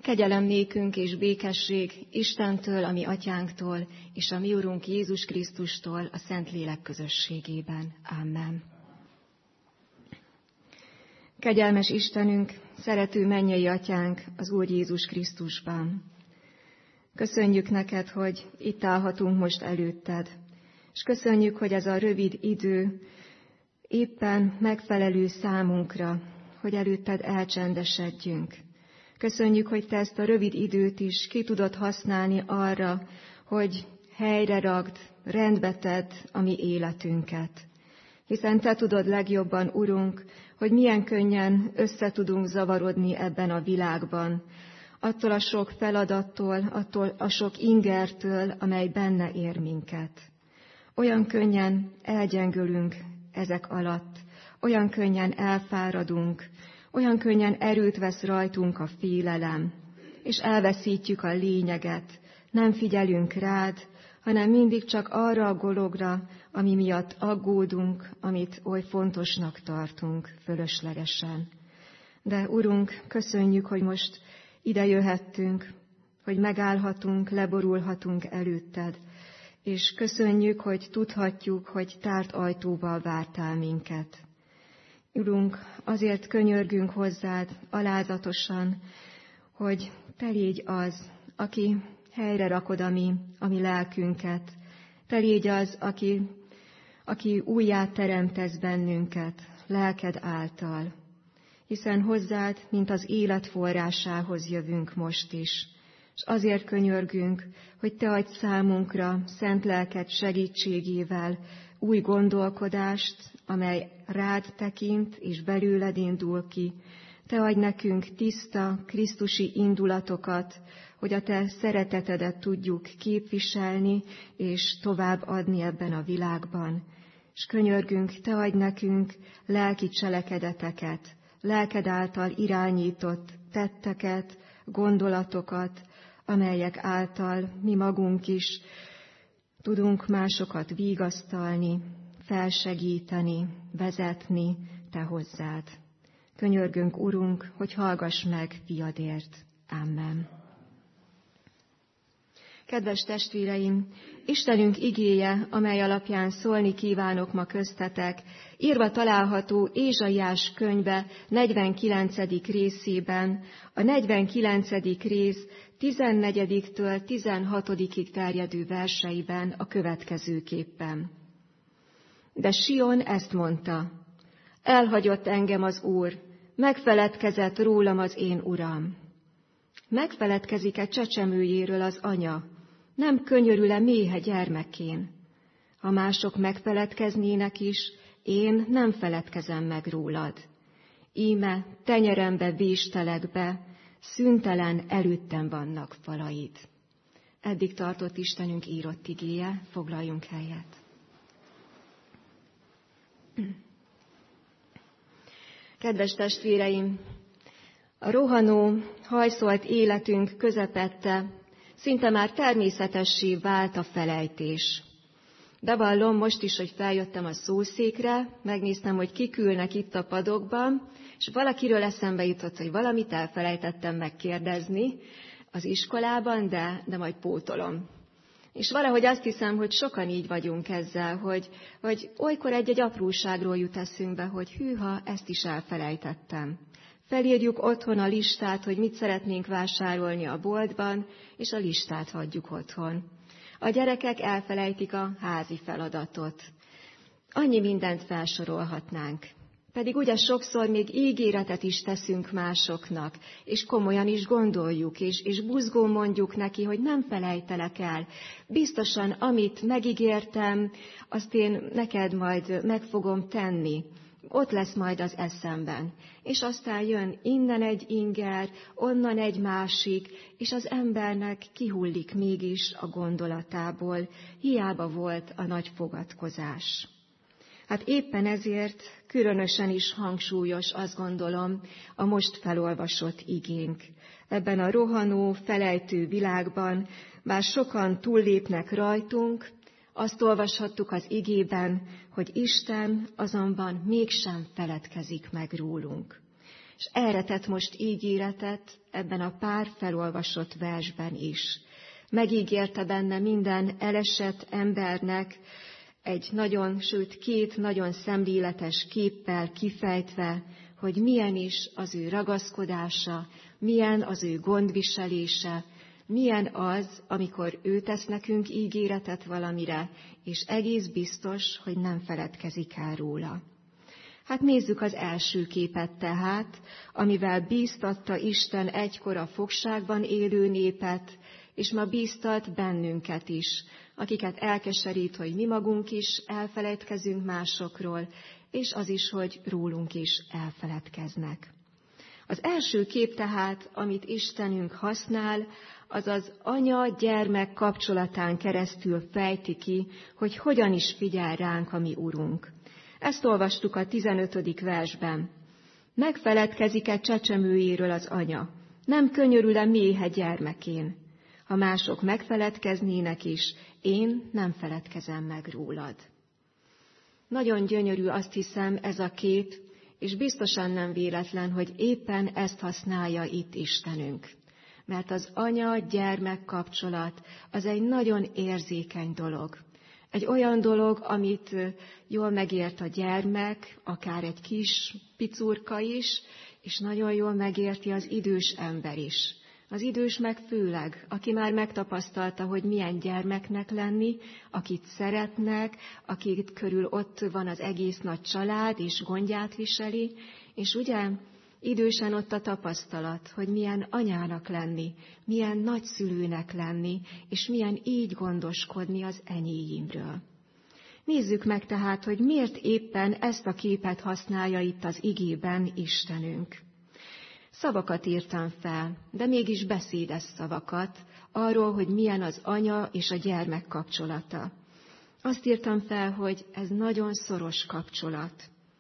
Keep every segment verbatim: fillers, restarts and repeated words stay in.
Kegyelem nékünk és békesség Istentől, a mi atyánktól, és a mi Urunk Jézus Krisztustól a Szentlélek közösségében. Amen. Kegyelmes Istenünk, szerető mennyei atyánk az Úr Jézus Krisztusban. Köszönjük neked, hogy itt állhatunk most előtted, és köszönjük, hogy ez a rövid idő éppen megfelelő számunkra, hogy előtted elcsendesedjünk. Köszönjük, hogy te ezt a rövid időt is ki tudod használni arra, hogy helyre ragd, rendbe tedd a mi életünket. Hiszen te tudod legjobban, Urunk, hogy milyen könnyen össze tudunk zavarodni ebben a világban, attól a sok feladattól, attól a sok ingertől, amely benne ér minket. Olyan könnyen elgyengülünk ezek alatt, olyan könnyen elfáradunk, olyan könnyen erőt vesz rajtunk a félelem, és elveszítjük a lényeget, nem figyelünk rád, hanem mindig csak arra a dologra, ami miatt aggódunk, amit oly fontosnak tartunk fölöslegesen. De Urunk, köszönjük, hogy most ide jöhettünk, hogy megállhatunk, leborulhatunk előtted, és köszönjük, hogy tudhatjuk, hogy tárt ajtóval vártál minket. Urunk, azért könyörgünk hozzád alázatosan, hogy te légy az, aki helyre rakod a mi, a mi lelkünket. Te légy az, aki, aki újjá teremtesz bennünket, lelked által. Hiszen hozzád, mint az élet forrásához jövünk most is. És azért könyörgünk, hogy te adj számunkra szent lelked segítségével új gondolkodást, amely rád tekint és belőled indul ki. Te adj nekünk tiszta, krisztusi indulatokat, hogy a te szeretetedet tudjuk képviselni és továbbadni ebben a világban. És könyörgünk, te adj nekünk lelki cselekedeteket, lelked által irányított tetteket, gondolatokat, amelyek által mi magunk is tudunk másokat vigasztalni, felsegíteni, vezetni te hozzád. Könyörgünk, Urunk, hogy hallgass meg fiadért. Amen. Kedves testvéreim, Istenünk igéje, amely alapján szólni kívánok ma köztetek, írva található Ézsaiás könyve negyvenkilencedik részében, a negyvenkilencedik rész tizennegyediktől tizenhatodikig terjedő verseiben a következőképpen. De Sion ezt mondta: elhagyott engem az Úr, megfeledkezett rólam az én Uram. Megfeledkezik-e csecsemőjéről az anya, nem könyörül-e méhe gyermekén? Ha mások megfeledkeznének is, én nem feledkezem meg rólad. Íme tenyerembe véstelek be, szüntelen előttem vannak falaid. Eddig tartott Istenünk írott igéje, foglaljunk helyet. Kedves testvéreim, a rohanó, hajszolt életünk közepette szinte már természetessé vált a felejtés. Bevallom most is, hogy feljöttem a szószékre, megnéztem, hogy kik ülnek itt a padokban, és valakiről eszembe jutott, hogy valamit elfelejtettem megkérdezni az iskolában, de, de majd pótolom. És valahogy azt hiszem, hogy sokan így vagyunk ezzel, hogy, hogy olykor egy-egy apróságról jut eszünkbe, hogy hűha, ezt is elfelejtettem. Felírjuk otthon a listát, hogy mit szeretnénk vásárolni a boltban, és a listát hagyjuk otthon. A gyerekek elfelejtik a házi feladatot. Annyi mindent felsorolhatnánk. Pedig ugye sokszor még ígéretet is teszünk másoknak, és komolyan is gondoljuk, és, és buzgón mondjuk neki, hogy nem felejtelek el. Biztosan, amit megígértem, azt én neked majd meg fogom tenni. Ott lesz majd az eszemben. És aztán jön innen egy inger, onnan egy másik, és az embernek kihullik mégis a gondolatából. Hiába volt a nagy fogadkozás. Hát éppen ezért különösen is hangsúlyos, azt gondolom, a most felolvasott igénk. Ebben a rohanó, felejtő világban, bár sokan túllépnek rajtunk, azt olvashattuk az igében, hogy Isten azonban mégsem feledkezik meg rólunk. És erre tett most ígéretet ebben a pár felolvasott versben is. Megígérte benne minden elesett embernek egy nagyon, sőt két nagyon szemléletes képpel kifejtve, hogy milyen is az ő ragaszkodása, milyen az ő gondviselése, milyen az, amikor ő tesz nekünk ígéretet valamire, és egész biztos, hogy nem feledkezik el róla. Hát nézzük az első képet tehát, amivel bíztatta Isten egykor a fogságban élő népet, és ma bíztat bennünket is, akiket elkeserít, hogy mi magunk is elfeledkezünk másokról, és az is, hogy rólunk is elfeledkeznek. Az első kép tehát, amit Istenünk használ, az az anya-gyermek kapcsolatán keresztül fejti ki, hogy hogyan is figyel ránk a mi Urunk. Ezt olvastuk a tizenötödik versben. Megfeledkezik-e csecsemőjéről az anya? Nem könyörül-e méhe gyermekén? Ha mások megfeledkeznének is, én nem feledkezem meg rólad. Nagyon gyönyörű, azt hiszem, ez a kép, és biztosan nem véletlen, hogy éppen ezt használja itt Istenünk. Mert az anya-gyermek kapcsolat az egy nagyon érzékeny dolog. Egy olyan dolog, amit jól megért a gyermek, akár egy kis picurka is, és nagyon jól megérti az idős ember is. Az idős meg főleg, aki már megtapasztalta, hogy milyen gyermeknek lenni, akit szeretnek, akit körül ott van az egész nagy család, és gondját viseli, és ugye idősen ott a tapasztalat, hogy milyen anyának lenni, milyen nagyszülőnek lenni, és milyen így gondoskodni az enyéimről. Nézzük meg tehát, hogy miért éppen ezt a képet használja itt az igében Istenünk. Szavakat írtam fel, de mégis beszédes szavakat arról, hogy milyen az anya és a gyermek kapcsolata. Azt írtam fel, hogy ez nagyon szoros kapcsolat,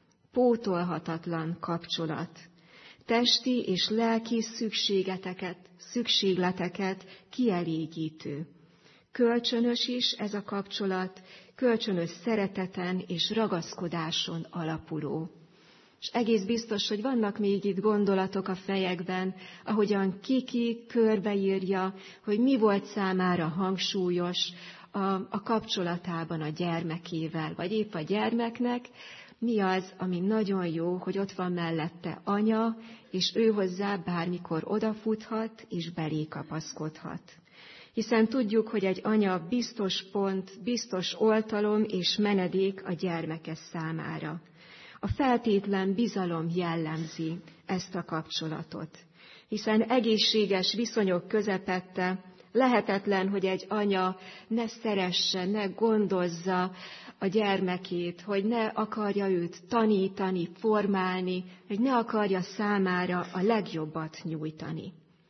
pótolhatatlan kapcsolat, testi és lelki szükségleteket, szükségleteket kielégítő. Kölcsönös is ez a kapcsolat, kölcsönös szereteten és ragaszkodáson alapuló. És egész biztos, hogy vannak még itt gondolatok a fejekben, ahogyan Kiki körbeírja, hogy mi volt számára hangsúlyos a, a kapcsolatában a gyermekével, vagy épp a gyermeknek, mi az, ami nagyon jó, hogy ott van mellette anya, és ő hozzá bármikor odafuthat, és belé kapaszkodhat. Hiszen tudjuk, hogy egy anya biztos pont, biztos oltalom és menedék a gyermeke számára. A feltétlen bizalom jellemzi ezt a kapcsolatot, hiszen egészséges viszonyok közepette lehetetlen, hogy egy anya ne szeresse, ne gondozza a gyermekét, hogy ne akarja őt tanítani, formálni, hogy ne akarja számára a legjobbat nyújtani.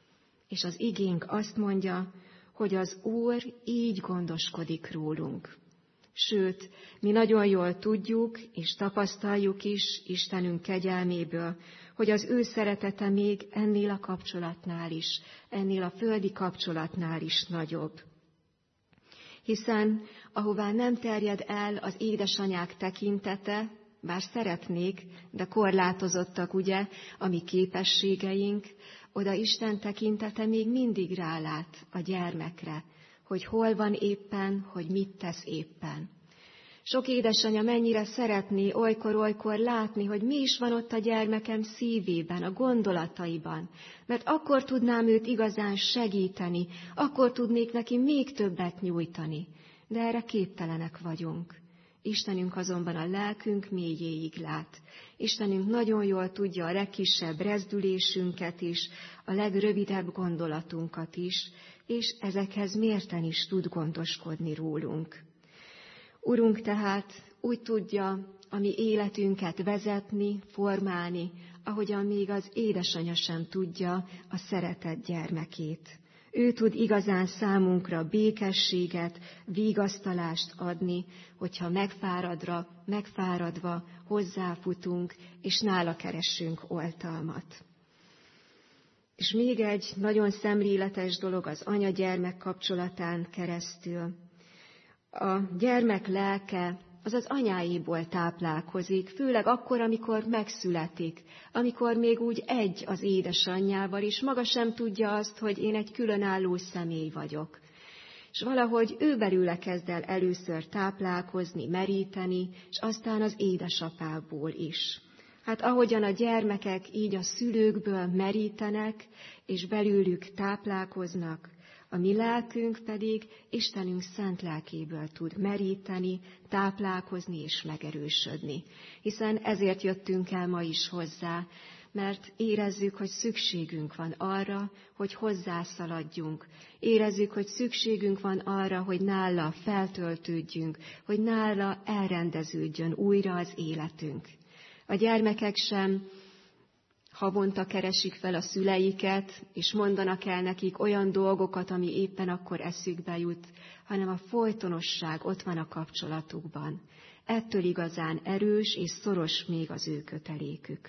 És az igénk azt mondja, hogy az Úr így gondoskodik rólunk. Sőt, mi nagyon jól tudjuk, és tapasztaljuk is Istenünk kegyelméből, hogy az ő szeretete még ennél a kapcsolatnál is, ennél a földi kapcsolatnál is nagyobb. Hiszen ahová nem terjed el az édesanyák tekintete, bár szeretnék, de korlátozottak ugye a mi képességeink, oda Isten tekintete még mindig rálát a gyermekre, hogy hol van éppen, hogy mit tesz éppen. Sok édesanya mennyire szeretné olykor-olykor látni, hogy mi is van ott a gyermekem szívében, a gondolataiban, mert akkor tudnám őt igazán segíteni, akkor tudnék neki még többet nyújtani, de erre képtelenek vagyunk. Istenünk azonban a lelkünk mélyéig lát. Istenünk nagyon jól tudja a legkisebb rezdülésünket is, a legrövidebb gondolatunkat is, és ezekhez mérten is tud gondoskodni rólunk. Urunk tehát úgy tudja a mi életünket vezetni, formálni, ahogyan még az édesanya sem tudja a szeretett gyermekét. Ő tud igazán számunkra békességet, vigasztalást adni, hogyha megfáradra, megfáradva hozzáfutunk, és nála keressünk oltalmat. És még egy nagyon szemléletes dolog az anya-gyermek kapcsolatán keresztül. A gyermek lelke az az anyáiból táplálkozik, főleg akkor, amikor megszületik, amikor még úgy egy az édesanyjával, és maga sem tudja azt, hogy én egy különálló személy vagyok. És valahogy ő belőle kezd el először táplálkozni, meríteni, és aztán az édesapából is. Hát ahogyan a gyermekek így a szülőkből merítenek, és belőlük táplálkoznak, a mi lelkünk pedig Istenünk szent lelkéből tud meríteni, táplálkozni és megerősödni. Hiszen ezért jöttünk el ma is hozzá, mert érezzük, hogy szükségünk van arra, hogy hozzászaladjunk. Érezzük, hogy szükségünk van arra, hogy nála feltöltődjünk, hogy nála elrendeződjön újra az életünk. A gyermekek sem havonta keresik fel a szüleiket, és mondanak el nekik olyan dolgokat, ami éppen akkor eszükbe jut, hanem a folytonosság ott van a kapcsolatukban. Ettől igazán erős és szoros még az ő kötelékük.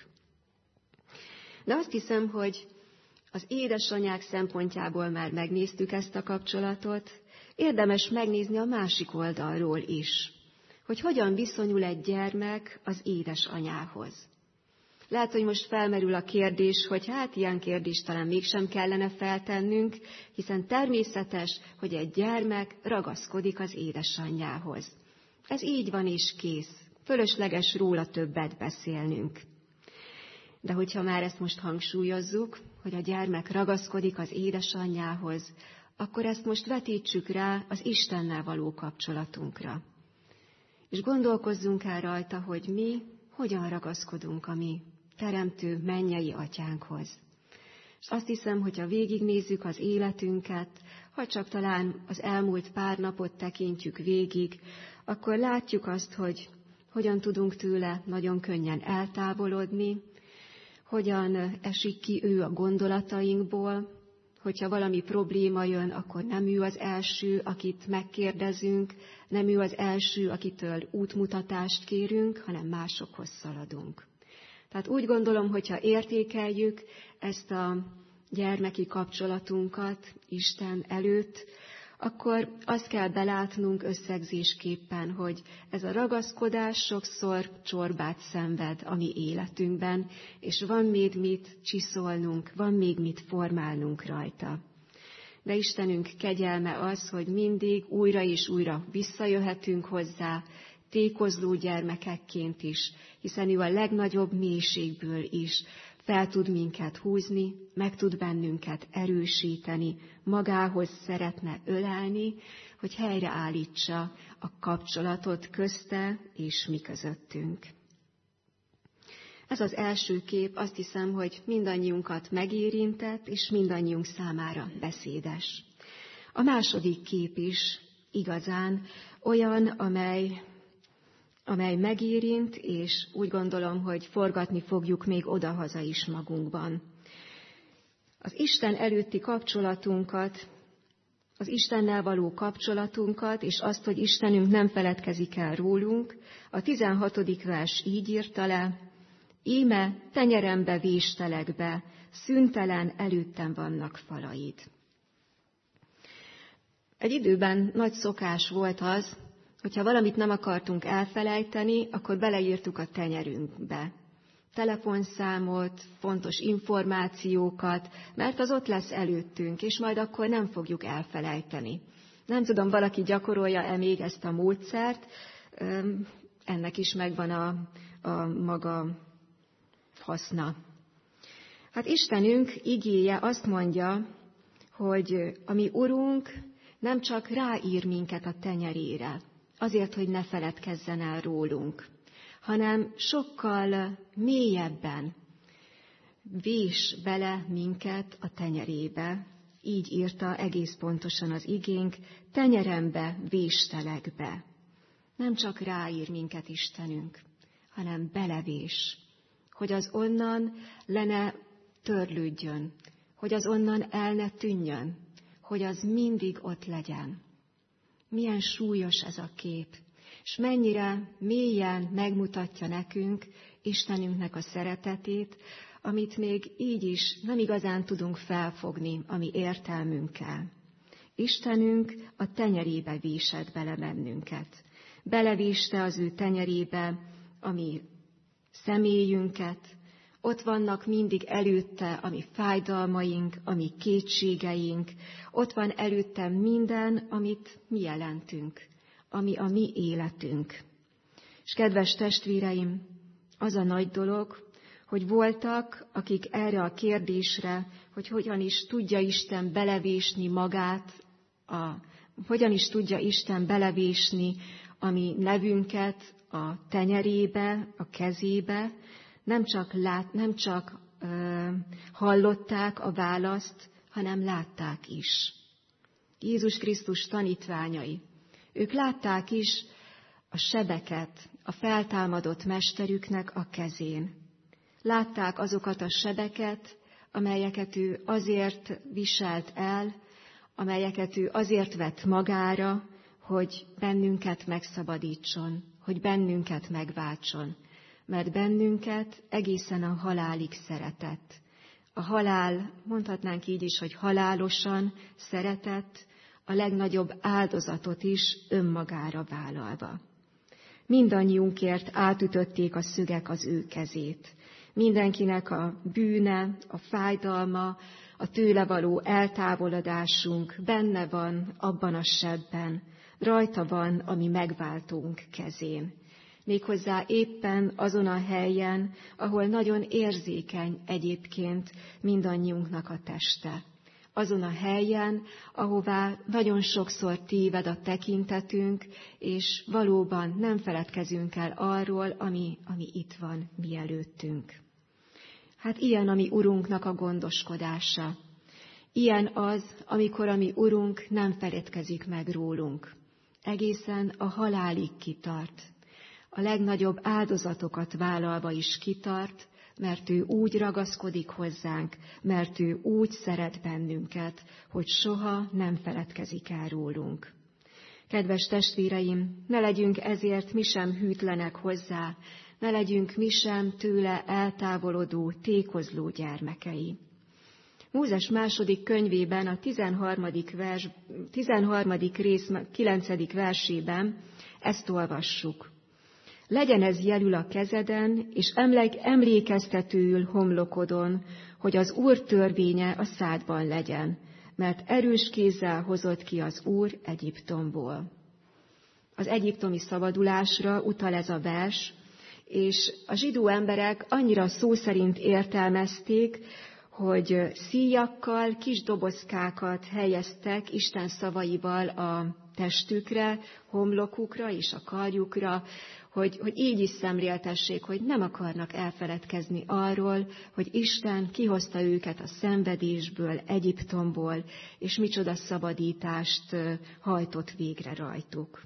De azt hiszem, hogy az édesanyák szempontjából már megnéztük ezt a kapcsolatot, érdemes megnézni a másik oldalról is, hogy hogyan viszonyul egy gyermek az édesanyához. Lehet, hogy most felmerül a kérdés, hogy hát ilyen kérdést talán mégsem kellene feltennünk, hiszen természetes, hogy egy gyermek ragaszkodik az édesanyjához. Ez így van és kész. Fölösleges róla többet beszélnünk. De hogyha már ezt most hangsúlyozzuk, hogy a gyermek ragaszkodik az édesanyjához, akkor ezt most vetítsük rá az Istennel való kapcsolatunkra. És gondolkozzunk el rajta, hogy mi hogyan ragaszkodunk a mi teremtő mennyei atyánkhoz. És azt hiszem, hogyha végignézzük az életünket, ha csak talán az elmúlt pár napot tekintjük végig, akkor látjuk azt, hogy hogyan tudunk tőle nagyon könnyen eltávolodni, hogyan esik ki ő a gondolatainkból, hogyha valami probléma jön, akkor nem ő az első, akit megkérdezünk, nem ő az első, akitől útmutatást kérünk, hanem másokhoz szaladunk. Tehát úgy gondolom, hogyha értékeljük ezt a gyermeki kapcsolatunkat Isten előtt, akkor azt kell belátnunk összegzésképpen, hogy ez a ragaszkodás sokszor csorbát szenved a mi életünkben, és van még mit csiszolnunk, van még mit formálnunk rajta. De Istenünk kegyelme az, hogy mindig újra és újra visszajöhetünk hozzá, tékozló gyermekekként is, hiszen ő a legnagyobb mélységből is fel tud minket húzni, meg tud bennünket erősíteni, magához szeretne ölelni, hogy helyreállítsa a kapcsolatot közte és mi közöttünk. Ez az első kép, azt hiszem, hogy mindannyiunkat megérintett, és mindannyiunk számára beszédes. A második kép is igazán olyan, amely, amely megérint, és úgy gondolom, hogy forgatni fogjuk még odahaza is magunkban. Az Isten előtti kapcsolatunkat, az Istennel való kapcsolatunkat, és azt, hogy Istenünk nem feledkezik el rólunk, a tizenhatodik vers így írta le: íme tenyerembe véstelek be, szüntelen előttem vannak falaid. Egy időben nagy szokás volt az, hogyha valamit nem akartunk elfelejteni, akkor beleírtuk a tenyerünkbe. Telefonszámot, fontos információkat, mert az ott lesz előttünk, és majd akkor nem fogjuk elfelejteni. Nem tudom, valaki gyakorolja-e még ezt a módszert, ennek is megvan a, a maga haszna. Hát Istenünk igéje azt mondja, hogy a mi Urunk nem csak ráír minket a tenyerére, azért, hogy ne feledkezzen el rólunk, hanem sokkal mélyebben vés bele minket a tenyerébe. Így írta egész pontosan az igénk, tenyerembe véstelek be. Nem csak ráír minket Istenünk, hanem belevés, hogy az onnan le ne törlődjön, hogy az onnan el ne tűnjön, hogy az mindig ott legyen. Milyen súlyos ez a kép, és mennyire mélyen megmutatja nekünk Istenünknek a szeretetét, amit még így is nem igazán tudunk felfogni a mi értelmünkkel. Istenünk a tenyerébe vésett bele bennünket. belevéste az ő tenyerébe a mi személyünket, ott vannak mindig előtte a mi fájdalmaink, a mi kétségeink, ott van előtte minden, amit mi jelentünk, ami a mi életünk. És kedves testvéreim, az a nagy dolog, hogy voltak, akik erre a kérdésre, hogy hogyan is tudja Isten belevésni magát, a, hogyan is tudja Isten belevésni a mi nevünket a tenyerébe, a kezébe, nem csak, lát, nem csak ö, hallották a választ, hanem látták is. Jézus Krisztus tanítványai, ők látták is a sebeket a feltámadott mesterüknek a kezén. Látták azokat a sebeket, amelyeket ő azért viselt el, amelyeket ő azért vett magára, hogy bennünket megszabadítson, hogy bennünket megváltson. Mert bennünket egészen a halálig szeretett. A halál, mondhatnánk így is, hogy halálosan szeretett, a legnagyobb áldozatot is önmagára vállalva. Mindannyiunkért átütötték a szögek az ő kezét. Mindenkinek a bűne, a fájdalma, a tőle való eltávolodásunk benne van abban a sebben. Rajta van a mi megváltónk kezén. Méghozzá éppen azon a helyen, ahol nagyon érzékeny egyébként mindannyiunknak a teste. Azon a helyen, ahová nagyon sokszor téved a tekintetünk, és valóban nem feledkezünk el arról, ami, ami itt van mi előttünk. Hát ilyen a mi Urunknak a gondoskodása. Ilyen az, amikor a mi Urunk nem feledkezik meg rólunk. Egészen a halálig kitart. A legnagyobb áldozatokat vállalva is kitart, mert ő úgy ragaszkodik hozzánk, mert ő úgy szeret bennünket, hogy soha nem feledkezik el rólunk. Kedves testvéreim, ne legyünk ezért mi sem hűtlenek hozzá, ne legyünk mi sem tőle eltávolodó, tékozló gyermekei. Mózes második könyvében, a tizenharmadik, vers, tizenharmadik rész kilencedik versében ezt olvassuk. Legyen ez jelül a kezeden, és emlékeztetőül homlokodon, hogy az Úr törvénye a szádban legyen, mert erős kézzel hozott ki az Úr Egyiptomból. Az egyiptomi szabadulásra utal ez a vers, és a zsidó emberek annyira szó szerint értelmezték, hogy szíjakkal, kis dobozkákat helyeztek Isten szavaival a testükre, homlokukra és a karjukra, hogy, hogy így is szemléltessék, hogy nem akarnak elfeledkezni arról, hogy Isten kihozta őket a szenvedésből, Egyiptomból, és micsoda szabadítást hajtott végre rajtuk.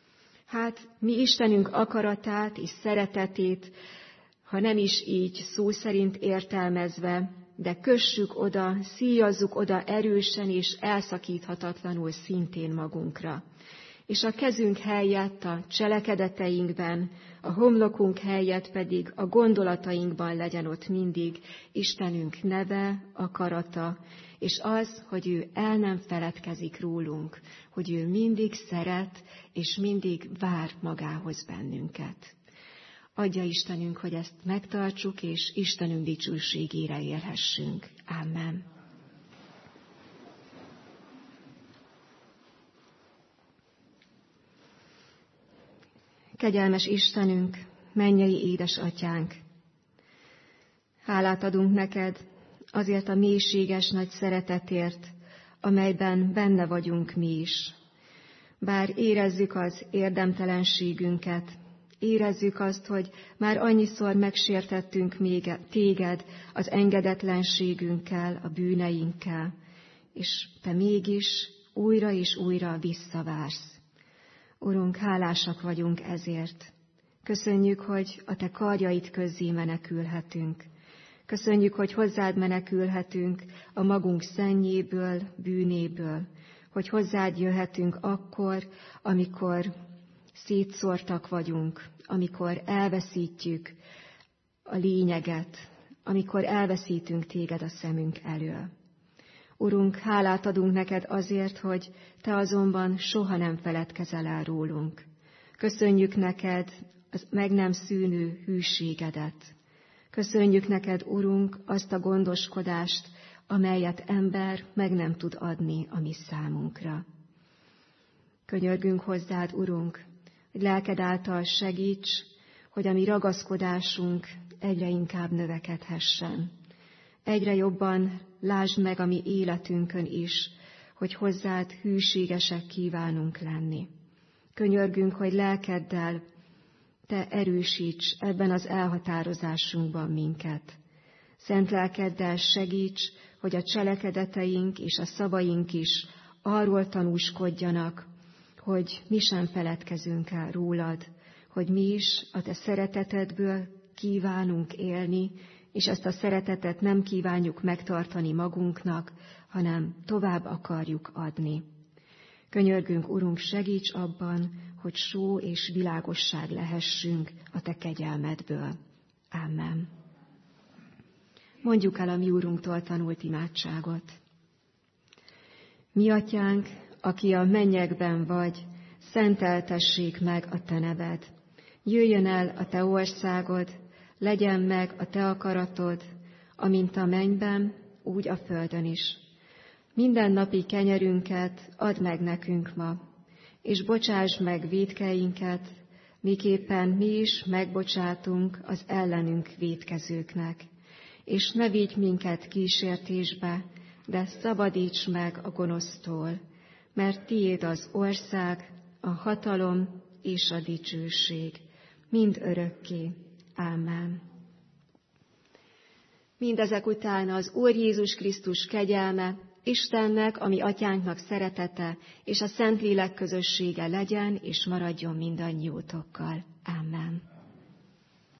Hát mi Istenünk akaratát és szeretetét, ha nem is így szó szerint értelmezve, de kössük oda, szíjazzuk oda erősen és elszakíthatatlanul szintén magunkra. És a kezünk helyett a cselekedeteinkben, a homlokunk helyett pedig a gondolatainkban legyen ott mindig Istenünk neve, akarata, és az, hogy ő el nem feledkezik rólunk, hogy ő mindig szeret, és mindig vár magához bennünket. Adja Istenünk, hogy ezt megtartsuk, és Istenünk dicsőségére élhessünk. Amen. Kegyelmes Istenünk, mennyei édesatyánk, hálát adunk neked azért a mélységes nagy szeretetért, amelyben benne vagyunk mi is. Bár érezzük az érdemtelenségünket, érezzük azt, hogy már annyiszor megsértettünk még téged az engedetlenségünkkel, a bűneinkkel, és te mégis újra és újra visszavársz. Urunk, hálásak vagyunk ezért. Köszönjük, hogy a te karjaid közzé menekülhetünk. Köszönjük, hogy hozzád menekülhetünk a magunk szennyéből, bűnéből, hogy hozzád jöhetünk akkor, amikor szétszórtak vagyunk, amikor elveszítjük a lényeget, amikor elveszítünk téged a szemünk elől. Urunk, hálát adunk neked azért, hogy te azonban soha nem feledkezel el rólunk. Köszönjük neked az meg nem szűnő hűségedet. Köszönjük neked, Urunk, azt a gondoskodást, amelyet ember meg nem tud adni a mi számunkra. Könyörgünk hozzád, Urunk, hogy lelked által segíts, hogy a mi ragaszkodásunk egyre inkább növekedhessen. Egyre jobban lásd meg a mi életünkön is, hogy hozzád hűségesek kívánunk lenni. Könyörgünk, hogy lelkeddel te erősíts ebben az elhatározásunkban minket. Szent lelkeddel segíts, hogy a cselekedeteink és a szavaink is arról tanúskodjanak, hogy mi sem feledkezünk el rólad, hogy mi is a te szeretetedből kívánunk élni, és ezt a szeretetet nem kívánjuk megtartani magunknak, hanem tovább akarjuk adni. Könyörgünk, Urunk, segíts abban, hogy só és világosság lehessünk a te kegyelmedből. Amen. Mondjuk el a mi Úrunktól tanult imádságot. Mi atyánk, aki a mennyekben vagy, szenteltessék meg a te neved. Jöjjön el a te országod, legyen meg a te akaratod, amint a mennyben, úgy a földön is. Mindennapi kenyerünket add meg nekünk ma, és bocsáss meg vétkeinket, miképpen mi is megbocsátunk az ellenünk vétkezőknek. És ne vigy minket kísértésbe, de szabadíts meg a gonosztól, mert tiéd az ország, a hatalom és a dicsőség, mind örökké. Ámen. Mindezek után az Úr Jézus Krisztus kegyelme, Istennek, ami atyánknak szeretete, és a Szentlélek közössége legyen és maradjon mindannyiótokkal. Amen.